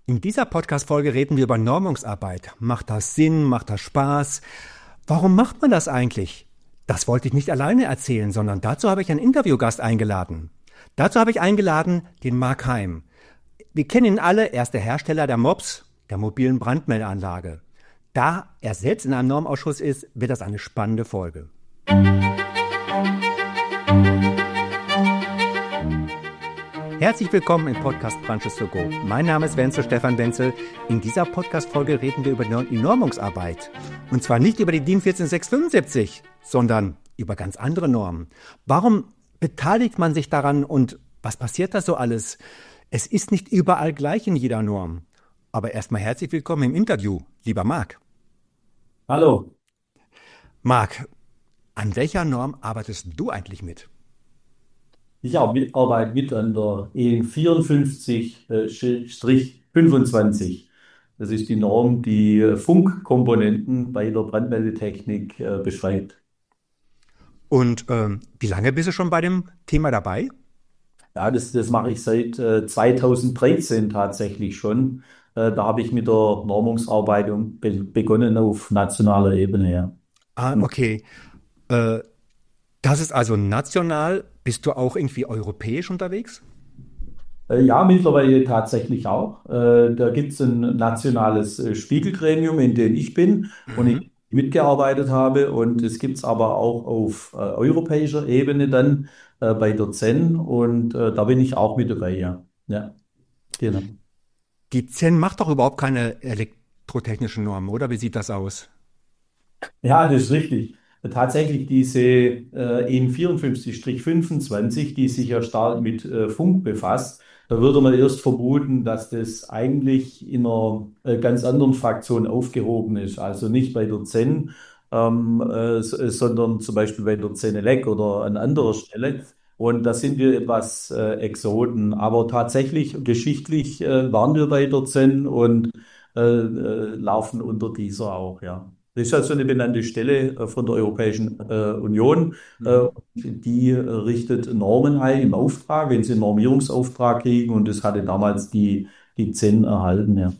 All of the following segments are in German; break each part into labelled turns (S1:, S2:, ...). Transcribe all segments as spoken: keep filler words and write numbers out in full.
S1: In dieser Podcast-Folge reden wir über Normungsarbeit. Macht das Sinn? Macht das Spaß? Warum macht man das eigentlich? Das wollte ich nicht alleine erzählen, sondern dazu habe ich einen Interviewgast eingeladen. Dazu habe ich eingeladen den Mark Heim. Wir kennen ihn alle, er ist der Hersteller der Mops, der mobilen Brandmeldeanlage. Da er selbst in einem Normausschuss ist, wird das eine spannende Folge. Herzlich willkommen im Podcast Branches to Go. Mein Name ist Wenzel, Stefan Wenzel. In dieser Podcast-Folge reden wir über die Normungsarbeit. Und zwar nicht über die D I N eins vier sechs fünf sieben, sondern über ganz andere Normen. Warum beteiligt man sich daran und was passiert da so alles? Es ist nicht überall gleich in jeder Norm. Aber erstmal herzlich willkommen im Interview, lieber Marc.
S2: Hallo.
S1: Marc, an welcher Norm arbeitest du eigentlich mit?
S2: Ich arbeite mit an der E N vierundfünfzig fünfundzwanzig. Das ist die Norm, die Funkkomponenten bei der Brandmeldetechnik äh, beschreibt.
S1: Und ähm, wie lange bist du schon bei dem Thema dabei?
S2: Ja, das, das mache ich seit äh, zweitausenddreizehn tatsächlich schon. Äh, da habe ich mit der Normungsarbeit be begonnen auf nationaler Ebene. Ja.
S1: Ah, okay. Äh, das ist also national. Bist du auch irgendwie europäisch unterwegs?
S2: Äh, Ja, mittlerweile tatsächlich auch. Äh, Da gibt es ein nationales äh, Spiegelgremium, in dem ich bin und
S1: Mhm.
S2: ich mitgearbeitet habe. Und es gibt es aber auch auf äh, europäischer Ebene dann äh, bei der Z E N. Und äh, da bin ich auch mit dabei, ja. Ja, genau.
S1: Die Z E N macht doch überhaupt keine elektrotechnischen Normen, oder? Wie sieht das aus?
S2: Ja, das ist richtig. Tatsächlich diese äh, E N vierundfünfzig fünfundzwanzig, die sich ja stark mit äh, Funk befasst, da würde man erst vermuten, dass das eigentlich in einer äh, ganz anderen Fraktion aufgehoben ist. Also nicht bei der Z E N, ähm, äh, s- äh, sondern zum Beispiel bei der Zenelec oder an anderer Stelle. Und da sind wir etwas äh, Exoten. Aber tatsächlich, geschichtlich äh, waren wir bei der Z E N und äh, äh, laufen unter dieser auch, ja. Das ist also eine benannte Stelle äh, von der Europäischen äh, Union. Äh,
S1: Mhm.
S2: Die äh, richtet Normen ein im Auftrag, wenn sie einen Normierungsauftrag kriegen. Und das hatte damals die, die Z E N erhalten, ja.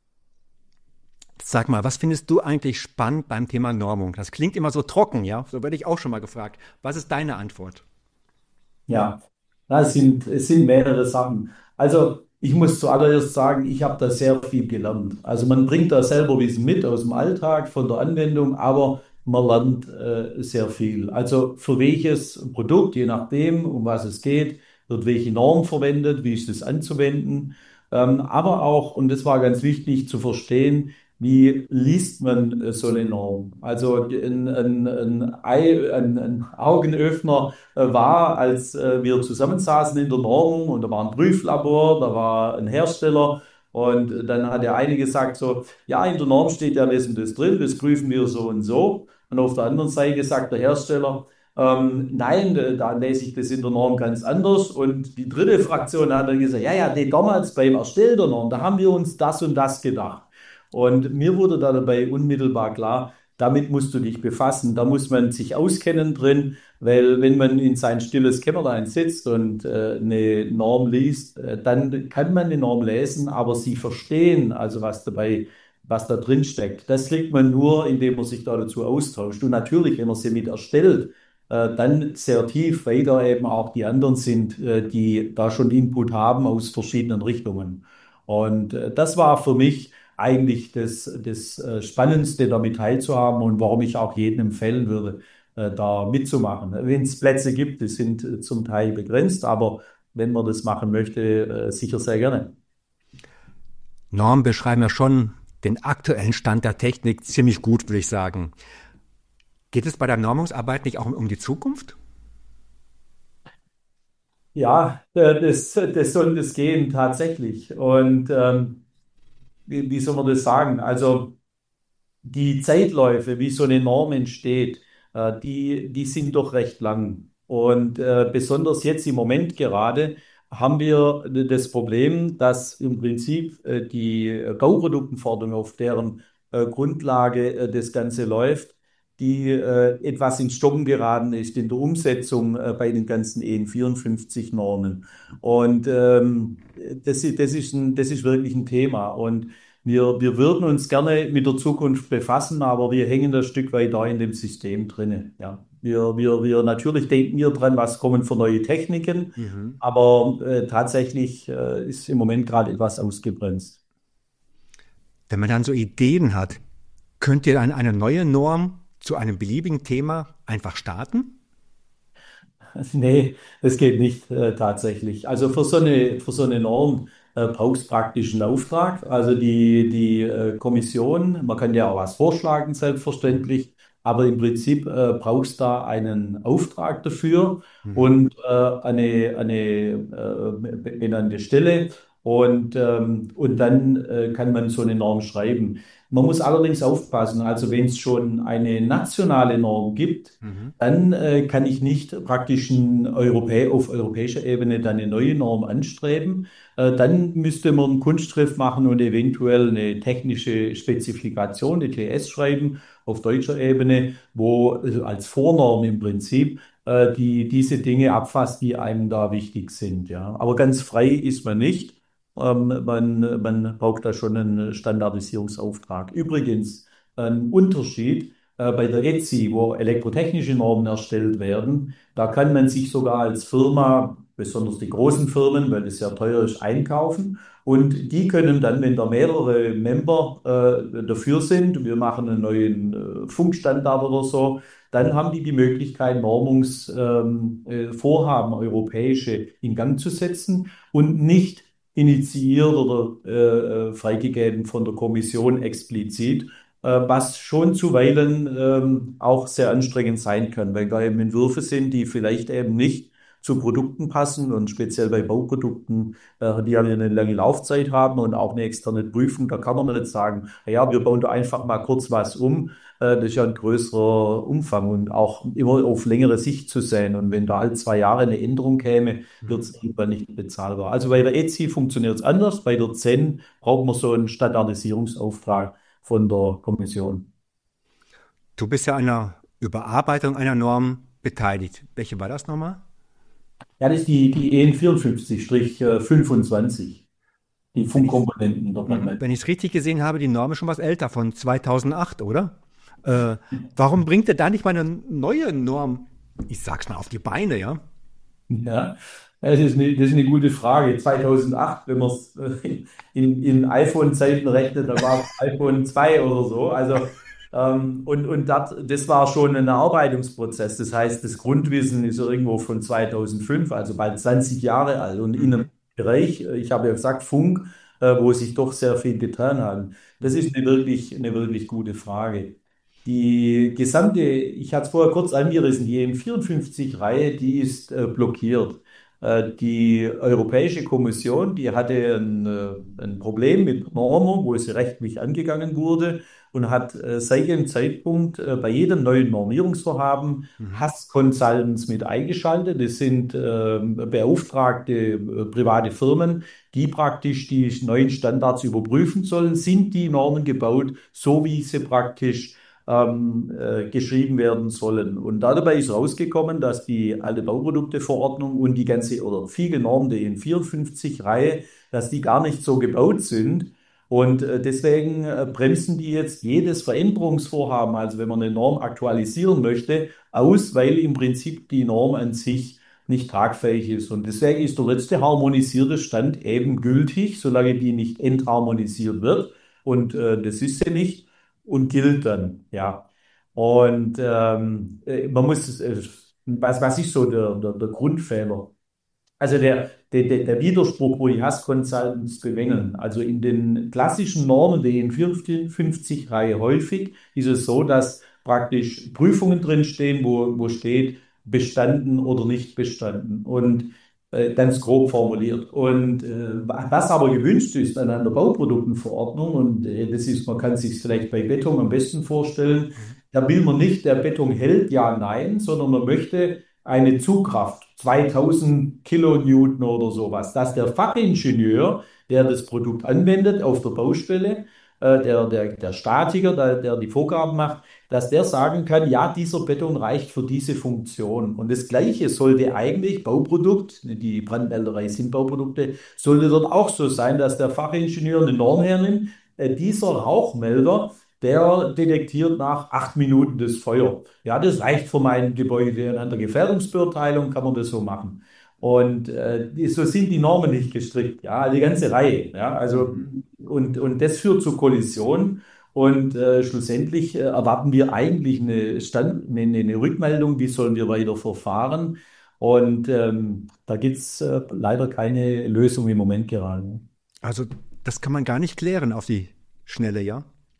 S1: Sag mal, was findest du eigentlich spannend beim Thema Normung? Das klingt immer so trocken, ja? So werde ich auch schon mal gefragt. Was ist deine Antwort?
S2: Ja, Na, es sind, es sind mehrere Sachen. Also ich muss zuallererst sagen, ich habe da sehr viel gelernt. Also man bringt da selber Wissen mit aus dem Alltag, von der Anwendung, aber man lernt äh, sehr viel. Also für welches Produkt, je nachdem, um was es geht, wird welche Norm verwendet, wie ist es anzuwenden. Ähm, aber auch, und das war ganz wichtig zu verstehen, wie liest man äh, so eine Norm? Also ein, ein, ein, Ei, ein, ein Augenöffner äh, war, als äh, wir zusammensaßen in der Normung und da war ein Prüflabor, da war ein Hersteller und dann hat der eine gesagt so, ja, in der Norm steht ja das und das drin, das prüfen wir so und so. Und auf der anderen Seite sagt der Hersteller, ähm, nein, äh, da lese ich das in der Norm ganz anders. Und die dritte Fraktion hat dann gesagt, ja, ja, nee, damals beim Erstellen der Norm, da haben wir uns das und das gedacht. Und mir wurde da dabei unmittelbar klar, damit musst du dich befassen, da muss man sich auskennen drin. Weil wenn man in sein stilles Kämmerlein sitzt und äh, eine Norm liest, äh, dann kann man eine Norm lesen, aber sie verstehen, also was dabei, was da drin steckt. Das kriegt man nur, indem man sich da dazu austauscht. Und natürlich, wenn man sie mit erstellt, äh, dann sehr tief, weil da eben auch die anderen sind, äh, die da schon Input haben aus verschiedenen Richtungen. Und äh, das war für mich eigentlich das, das äh, Spannendste, damit teilzuhaben und warum ich auch jedem empfehlen würde äh, da mitzumachen. Wenn es Plätze gibt, die sind äh, zum Teil begrenzt, aber wenn man das machen möchte, äh, sicher sehr gerne.
S1: Normen beschreiben ja schon den aktuellen Stand der Technik ziemlich gut, würde ich sagen. Geht es bei der Normungsarbeit nicht auch um, um die Zukunft?
S2: Ja, äh, das, das soll das gehen tatsächlich. Und ähm, wie, wie soll man das sagen? Also die Zeitläufe, wie so eine Norm entsteht, äh, die, die sind doch recht lang. Und äh, besonders jetzt im Moment gerade haben wir das Problem, dass im Prinzip äh, die Bauproduktenforderung, auf deren äh, Grundlage äh, das Ganze läuft, die äh, etwas ins Stocken geraten ist in der Umsetzung äh, bei den ganzen E N vierundfünfzig-Normen. Und ähm, das, ist- das ist ein, das ist wirklich ein Thema. Und wir, wir würden uns gerne mit der Zukunft befassen, aber wir hängen ein Stück weit da in dem System drinne. Ja. Wir, wir, wir natürlich denken wir dran, was kommen für neue Techniken,
S1: Mhm.
S2: aber äh, tatsächlich äh, ist im Moment gerade etwas ausgebremst.
S1: Wenn man dann so Ideen hat, könnt ihr dann eine neue Norm zu einem beliebigen Thema einfach starten?
S2: Nee, das geht nicht äh, tatsächlich. Also für so eine, für so eine Norm äh, braucht es praktisch einen Auftrag. Also die, die äh, Kommission, man kann ja auch was vorschlagen, selbstverständlich, aber im Prinzip äh, braucht es da einen Auftrag dafür
S1: Mhm.
S2: und äh, eine, eine äh, benannte Stelle. Und, ähm, und dann äh, kann man so eine Norm schreiben. Man muss allerdings aufpassen, also wenn es schon eine nationale Norm gibt,
S1: Mhm.
S2: dann äh, kann ich nicht praktisch ein Europä auf europäischer Ebene dann eine neue Norm anstreben. Äh, dann müsste man einen Kunstgriff machen und eventuell eine technische Spezifikation, eine T S schreiben auf deutscher Ebene, wo also als Vornorm im Prinzip äh, die diese Dinge abfasst, die einem da wichtig sind. Ja, aber ganz frei ist man nicht. Ähm, man, man braucht da schon einen Standardisierungsauftrag. Übrigens, ein Unterschied äh, bei der E T S I, wo elektrotechnische Normen erstellt werden, da kann man sich sogar als Firma, besonders die großen Firmen, weil es sehr teuer ist, einkaufen. Und die können dann, wenn da mehrere Member äh, dafür sind, wir machen einen neuen äh, Funkstandard oder so, dann haben die die Möglichkeit, Normungsvorhaben ähm, äh, Vorhaben, europäische in Gang zu setzen und nicht initiiert oder äh, äh, freigegeben von der Kommission explizit, äh, was schon zuweilen ähm, auch sehr anstrengend sein kann, weil da eben Entwürfe sind, die vielleicht eben nicht zu Produkten passen und speziell bei Bauprodukten, äh, die ja eine lange Laufzeit haben und auch eine externe Prüfung, da kann man nicht sagen, na ja, wir bauen da einfach mal kurz was um. Äh, Das ist ja ein größerer Umfang und auch immer auf längere Sicht zu sehen. Und wenn da alle zwei Jahre eine Änderung käme, wird
S1: Mhm.
S2: es irgendwann nicht bezahlbar. Also bei der E T S I funktioniert es anders. Bei der Z E N braucht man so einen Standardisierungsauftrag von der Kommission.
S1: Du bist ja an einer Überarbeitung einer Norm beteiligt. Welche war das nochmal?
S2: Ja, das ist die, die E N vierundfünfzig fünfundzwanzig, die
S1: Wenn ich
S2: Funkkomponenten der
S1: Mhm.
S2: Batterie.
S1: Wenn ich es richtig gesehen habe, die Norm ist schon was älter, von zweitausendacht, oder? Äh, warum bringt ihr da nicht mal eine neue Norm, ich sag's mal, auf die Beine, ja?
S2: Ja, das ist eine, das ist eine gute Frage. zweitausendacht, wenn man es in, in iPhone-Zeiten rechnet, da war es iPhone zwei oder so. Also, ähm, und, und dat, das war schon ein Erarbeitungsprozess. Das heißt, das Grundwissen ist irgendwo von zweitausendfünf, also bald zwanzig Jahre alt. Und in einem
S1: Mhm.
S2: Bereich, äh, ich habe ja gesagt, Funk, äh, wo sich doch sehr viel getan hat. Das
S1: Mhm.
S2: ist eine wirklich, eine wirklich gute Frage. Die gesamte, ich hatte es vorher kurz angerissen, die E N vierundfünfzig-Reihe, die ist äh, blockiert. Äh, die Europäische Kommission, die hatte ein, äh, ein Problem mit Normung, wo sie rechtlich angegangen wurde und hat äh, seit dem Zeitpunkt äh, bei jedem neuen Normierungsvorhaben
S1: Mhm.
S2: Hass-Consultants mit eingeschaltet. Das sind äh, beauftragte äh, private Firmen, die praktisch die neuen Standards überprüfen sollen. Sind die Normen gebaut, so wie sie praktisch ähm, äh, geschrieben werden sollen. Und dabei ist rausgekommen, dass die alte Bauprodukteverordnung und die ganze oder viel genormte E N vierundfünfzig-Reihe, dass die gar nicht so gebaut sind. Und äh, deswegen äh, bremsen die jetzt jedes Veränderungsvorhaben, also wenn man eine Norm aktualisieren möchte, aus, weil im Prinzip die Norm an sich nicht tragfähig ist. Und deswegen ist der letzte harmonisierte Stand eben gültig, solange die nicht entharmonisiert wird. Und äh, das ist sie nicht und gilt dann, ja. Und ähm, äh, man muss, äh, was, was ist so der, der, der Grundfehler? Also der, der, der der Widerspruch, wo die Hass-Consultants bemängeln. Also in den klassischen Normen der E N vierundfünfzig-Reihe häufig ist es so, dass praktisch Prüfungen drinstehen, wo, wo steht, bestanden oder nicht bestanden. Und äh, ganz grob formuliert. Und äh, was aber gewünscht ist an einer Bauproduktenverordnung, und äh, das ist, man kann sich vielleicht bei Beton am besten vorstellen,
S1: Mhm.
S2: da will man nicht, der Beton hält, ja, nein, sondern man möchte eine Zugkraft, zweitausend Kilonewton oder sowas, dass der Fachingenieur, der das Produkt anwendet auf der Baustelle, äh, der, der, der Statiker, der, der die Vorgaben macht, dass der sagen kann, ja, dieser Beton reicht für diese Funktion. Und das Gleiche sollte eigentlich Bauprodukt, die Brandmelderei sind Bauprodukte, sollte dort auch so sein, dass der Fachingenieur eine Norm hernimmt. Äh, dieser Rauchmelder, der detektiert nach acht Minuten das Feuer. Ja, das reicht für mein Gebäude. An der Gefährdungsbeurteilung kann man das so machen. Und äh, die- so sind die Normen nicht gestrickt, ja, die ganze Reihe. Ja, also
S1: Mhm.
S2: und, und das führt zu Kollisionen. Und äh, schlussendlich äh, erwarten wir eigentlich eine, Stand, eine, eine Rückmeldung, wie sollen wir weiter verfahren. Und ähm, da gibt es äh, leider keine Lösung im Moment gerade.
S1: Also das kann man gar nicht klären auf die Schnelle, ja?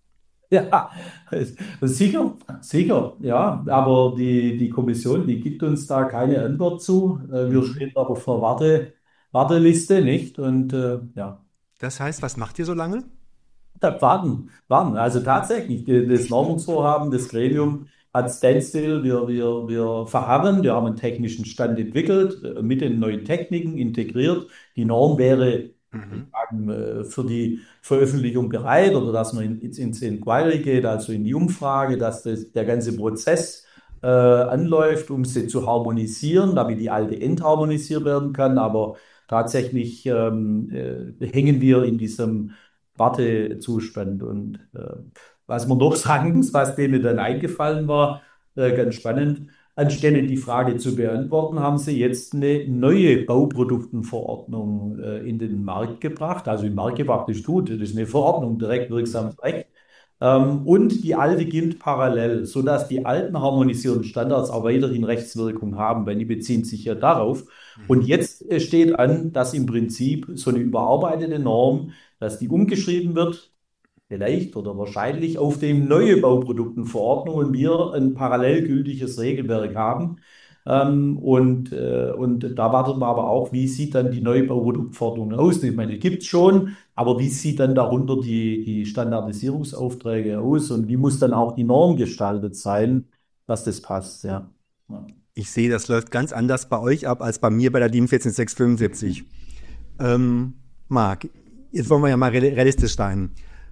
S2: Ja, sicher, sicher, ja. Aber die, die Kommission, die gibt uns da keine Antwort zu. Äh, Wir
S1: Mhm.
S2: stehen aber vor Warte, Warteliste, nicht? Und äh, ja.
S1: Das heißt, was macht ihr so lange?
S2: Da warten, warten. Also tatsächlich, die- das Normungsvorhaben, das Gremium hat Standstill. Wir, wir, wir verharren, wir haben einen technischen Stand entwickelt, äh, mit den neuen Techniken integriert. Die Norm wäre
S1: Mhm.
S2: sagen, äh, für die Veröffentlichung bereit oder dass man in, ins Inquiry geht, also in die Umfrage, dass das, der ganze Prozess äh, anläuft, um sie zu harmonisieren, damit die alte entharmonisiert werden kann. Aber tatsächlich ähm, äh, hängen wir in diesem Wartezustand. Und äh, was man noch sagen muss, was denen dann eingefallen war, äh, ganz spannend, anstelle die Frage zu beantworten, haben sie jetzt eine neue Bauproduktenverordnung äh, in den Markt gebracht. Also im Markt gebracht ist gut, das ist eine Verordnung, direkt wirksames Recht. Ähm, und die alte gilt parallel, sodass die alten harmonisierten Standards auch weiterhin Rechtswirkung haben, weil die beziehen sich ja darauf. Und
S1: Mhm.
S2: jetzt äh, steht an, dass im Prinzip so eine überarbeitete Norm, dass die umgeschrieben wird, vielleicht oder wahrscheinlich auf dem neue Bauproduktenverordnung und wir ein parallel gültiges Regelwerk haben. Ähm, und, äh, und da warten wir aber auch, wie sieht dann die neue Bauprodukteverordnung aus? Ich meine, die gibt es schon, aber wie sieht dann darunter die, die Standardisierungsaufträge aus und wie muss dann auch die Norm gestaltet sein, dass das passt, ja. Ja.
S1: Ich sehe, das läuft ganz anders bei euch ab als bei mir bei der DIN ein vier sechs fünf. Ähm, Marc, jetzt wollen wir ja mal realistisch sein.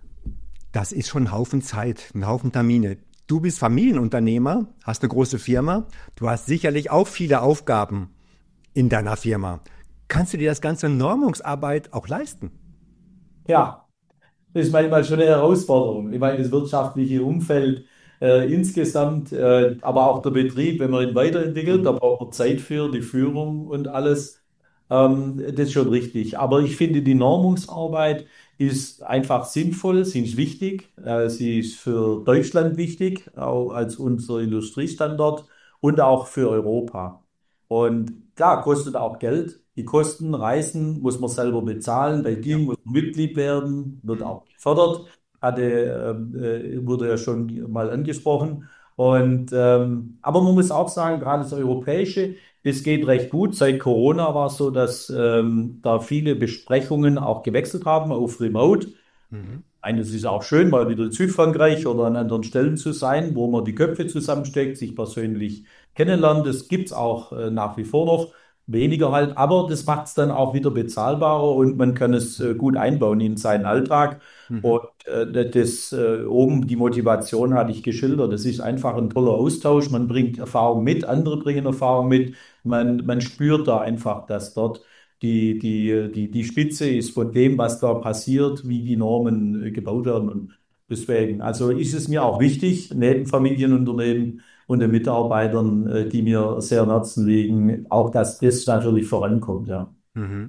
S1: Das ist schon ein Haufen Zeit, ein Haufen Termine. Du bist Familienunternehmer, hast eine große Firma. Du hast sicherlich auch viele Aufgaben in deiner Firma. Kannst du dir das ganze Normungsarbeit auch leisten?
S2: Ja, das ist manchmal schon eine Herausforderung. Ich meine, das wirtschaftliche Umfeld äh, insgesamt, äh, aber auch der Betrieb, wenn man ihn weiterentwickelt, da braucht man Zeit für die Führung und alles. Ähm, das ist schon richtig. Aber ich finde, die Normungsarbeit ist einfach sinnvoll, sie ist wichtig. Äh, sie ist für Deutschland wichtig, auch als unser Industriestandort und auch für Europa. Und klar, kostet auch Geld. Die Kosten, Reisen muss man selber bezahlen. Bei
S1: Ja.
S2: DIN muss man Mitglied werden, wird auch gefördert. Hatte, ähm, äh, wurde ja schon mal angesprochen. Und, ähm, aber man muss auch sagen, gerade das Europäische, das geht recht gut. Seit Corona war es so, dass ähm, da viele Besprechungen auch gewechselt haben auf Remote.
S1: Mhm.
S2: Eines ist auch schön, mal wieder in Südfrankreich oder an anderen Stellen zu sein, wo man die Köpfe zusammensteckt, sich persönlich kennenlernt. Das gibt's auch äh, nach wie vor noch, weniger halt, aber das macht es dann auch wieder bezahlbarer und man kann es äh, gut einbauen in seinen Alltag.
S1: Mhm.
S2: Und äh, das äh, oben, die Motivation hatte ich geschildert. Das ist einfach ein toller Austausch. Man bringt Erfahrung mit, andere bringen Erfahrung mit. Man, man spürt da einfach, dass dort die, die, die, die Spitze ist von dem, was da passiert, wie die Normen äh, gebaut werden. Und deswegen, also ist es mir auch wichtig, neben Familienunternehmen und den Mitarbeitern, äh, die mir sehr am Herzen liegen, auch dass das natürlich vorankommt, ja.
S1: Mhm.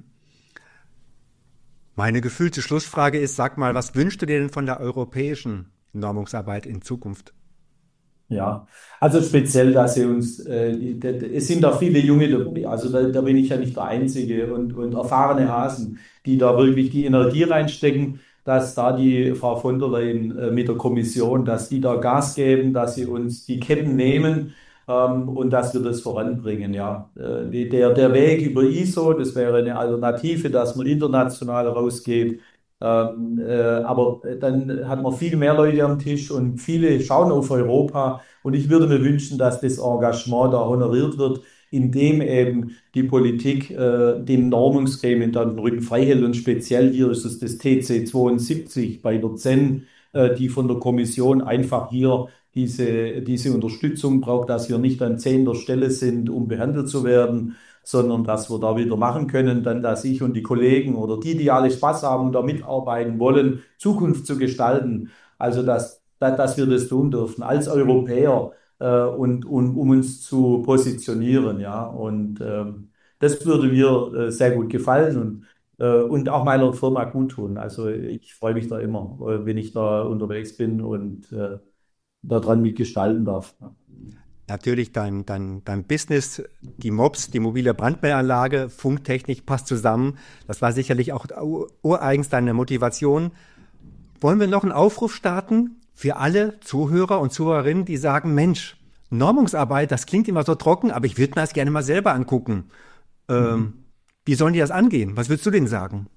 S1: Meine gefühlte Schlussfrage ist, sag mal, was wünschst du dir denn von der europäischen Normungsarbeit in Zukunft?
S2: Ja, also speziell, dass sie uns, äh, die- die- es sind da viele Junge dabei, also da, da bin ich ja nicht der Einzige und, und erfahrene Hasen, die da wirklich die Energie reinstecken, dass da die Frau von der Leyen äh, mit der Kommission, dass die da Gas geben, dass sie uns die Ketten nehmen ähm, und dass wir das voranbringen, ja. Äh, die- der, der Weg über I S O, das wäre eine Alternative, dass man international rausgeht. Ähm, äh, aber dann hat man viel mehr Leute am Tisch und viele schauen auf Europa. Und ich würde mir wünschen, dass das Engagement da honoriert wird. indem eben die Politik äh, den Normungsgremien dann den Rücken frei hält. Und speziell hier ist es das T C zweiundsiebzig bei der Z E N, äh, die von der Kommission einfach hier diese, diese Unterstützung braucht, dass wir nicht an zehnter Stelle sind, um behandelt zu werden, sondern dass wir da wieder machen können, dann dass ich und die Kollegen oder die, die alle Spaß haben und da mitarbeiten wollen, Zukunft zu gestalten. Also dass, dass, dass wir das tun dürfen als Europäer äh, und, und um uns zu positionieren, ja. Und ähm, das würde mir äh, sehr gut gefallen und äh, und auch meiner Firma gut tun. Also ich freue mich da immer, äh, wenn ich da unterwegs bin und äh, daran mitgestalten darf.
S1: Natürlich dein, dein, dein Business, die M O P S, die mobile Brandmeldeanlage, Funktechnik passt zusammen. Das war sicherlich auch ureigens deine Motivation. Wollen wir noch einen Aufruf starten für alle Zuhörer und Zuhörerinnen, die sagen, Mensch, Normungsarbeit, das klingt immer so trocken, aber ich würde mir das gerne mal selber angucken. Ähm, mhm. Wie sollen die das angehen? Was würdest du denen sagen?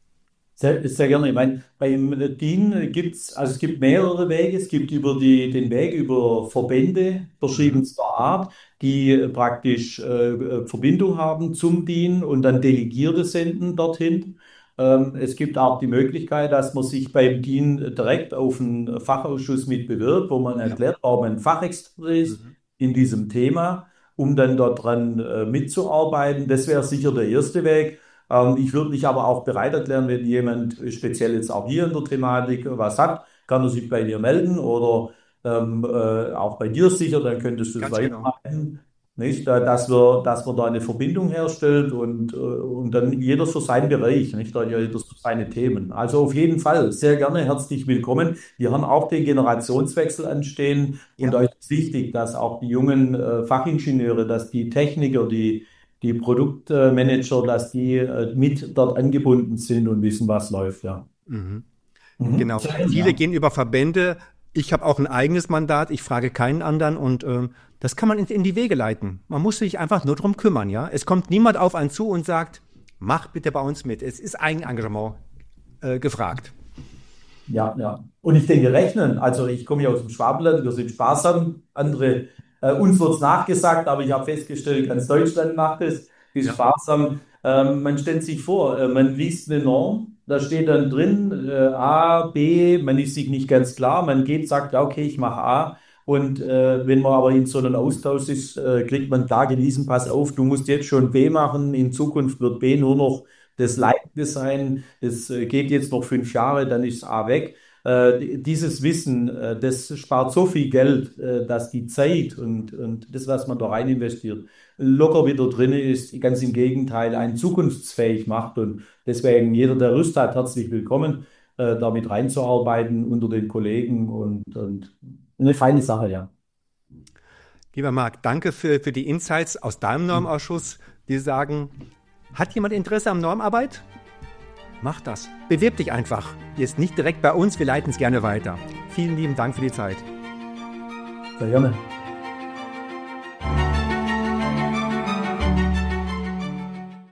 S2: Sehr, sehr gerne. Ich meine, beim D I N gibt es, also es gibt mehrere Wege. Es gibt über die, den Weg über Verbände verschiedenster Art, die praktisch äh, Verbindung haben zum D I N und dann Delegierte senden dorthin. Ähm, es gibt auch die Möglichkeit, dass man sich beim D I N direkt auf einen Fachausschuss mit bewirbt, wo man erklärt, warum man ein Fachexperte ist mhm. in diesem Thema, um dann dort dran äh, mitzuarbeiten. Das wäre sicher der erste Weg. Ich würde mich aber auch bereit erklären, wenn jemand speziell jetzt auch hier in der Thematik was hat, kann er sich bei dir melden oder ähm, äh, auch bei dir sicher, dann könntest du es weitermachen. Nicht? Dass wir, dass wir da eine Verbindung herstellt und, und dann jeder für seinen Bereich, nicht? Da jeder für seine Themen. Also auf jeden Fall sehr gerne herzlich willkommen. Wir haben auch den Generationswechsel anstehen ja. Und euch ist wichtig, dass auch die jungen äh, Fachingenieure, dass die Techniker, die die Produktmanager, dass die äh, mit dort angebunden sind und wissen, was läuft, ja.
S1: Mhm. Mhm. Genau. Viele ja. gehen über Verbände. Ich habe auch ein eigenes Mandat. Ich frage keinen anderen und äh, das kann man in, in die Wege leiten. Man muss sich einfach nur drum kümmern, ja. Es kommt niemand auf einen zu und sagt, mach bitte bei uns mit. Es ist Eigenengagement äh, gefragt.
S2: Ja, ja. Und ich denke, rechnen. Also ich komme ja aus dem Schwabenland, wir sind sparsam. Andere Äh, uns wird es nachgesagt, aber ich habe festgestellt, ganz Deutschland macht es, ist ja. sparsam. Ähm, man stellt sich vor, äh, man liest eine Norm, da steht dann drin äh, A, B, man ist sich nicht ganz klar, man geht, sagt, ja, okay, ich mache A. Und äh, wenn man aber in so einem Austausch ist, äh, kriegt man klar gelesen, pass auf, du musst jetzt schon B machen, in Zukunft wird B nur noch das Leitende sein, es äh, geht jetzt noch fünf Jahre, dann ist A weg. Äh, dieses Wissen, äh, das spart so viel Geld, äh, dass die Zeit und, und das, was man da rein investiert, locker wieder drin ist, ganz im Gegenteil, einen zukunftsfähig macht. Und deswegen jeder, der Lust hat, herzlich willkommen, äh, damit reinzuarbeiten unter den Kollegen und, und eine feine Sache, ja.
S1: Lieber Marc, danke für, für die Insights aus deinem Normausschuss, die sagen, hat jemand Interesse an Normarbeit? Mach das. Bewirb dich einfach. Jetzt nicht direkt bei uns, wir leiten es gerne weiter. Vielen lieben Dank für die Zeit.
S2: Sehr gerne.